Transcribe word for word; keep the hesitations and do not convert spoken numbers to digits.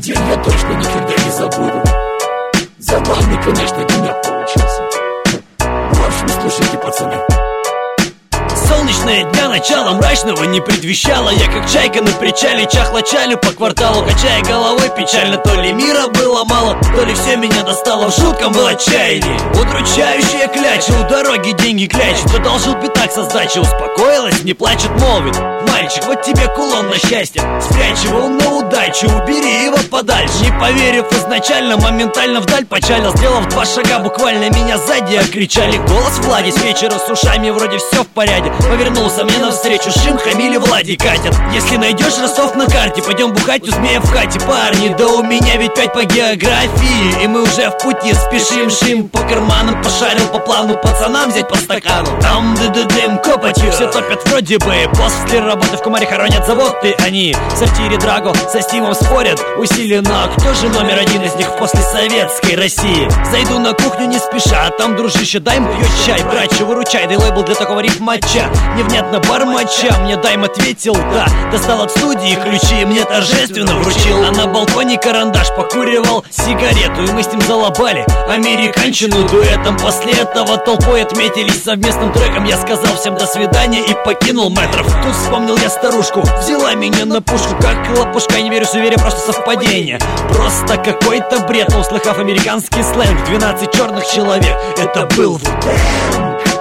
день я точно никогда не забуду. Забавный, конечно, денек получился. В общем, слушайте, пацаны. Солнечное дня начала мрачного не предвещало. Я как чайка на причале чахла чалю по кварталу, качая головой печально. То ли мира было мало, то ли все меня достало в жутком было отчаянии. Удручающая кляча, у дороги деньги клячет. Одолжил пятак со сдачи, успокоилась, не плачет, молвит: мальчик, вот тебе кулон на счастье, спрячь его на удачу, убери его подальше. Не поверив изначально, моментально вдаль почалил, сделав два шага, буквально меня сзади окричали. Голос Влади с вечера с ушами, вроде все в порядке. Повернулся мне навстречу, Шим, Хамиль и Влади катят. Если найдешь Ростов на карте, пойдем бухать у змея в хате. Парни, да у меня ведь пять по географии, и мы уже в пути спешим. Шим по карманам пошарил по плану, пацанам взять по стакану. Там ды-ды-дым, копотью, все топят вроде бы. После работы в Кумаре хоронят завод, и они в сортире Драго со Стимом спорят усиленно, кто же номер один из них в послесоветской России. Зайду на кухню не спеша, а там, дружище, дай пьет чай. Братья, выручай, дай лейбл для такого рифмача. Невнятно бормоча, мне Дайм ответил да. Достал от студии ключи, мне торжественно вручил. А на балконе карандаш, покуривал сигарету, и мы с ним залобали американщину дуэтом. После этого толпой отметились совместным треком. Я сказал всем до свидания и покинул метров. Тут вспомнил я старушку, взяла меня на пушку, как лопушка. Я не верю, суеверие, просто совпадение, просто какой-то бред. Но услыхав американский сленг, двенадцать черных человек, это был Ву-Тэнг.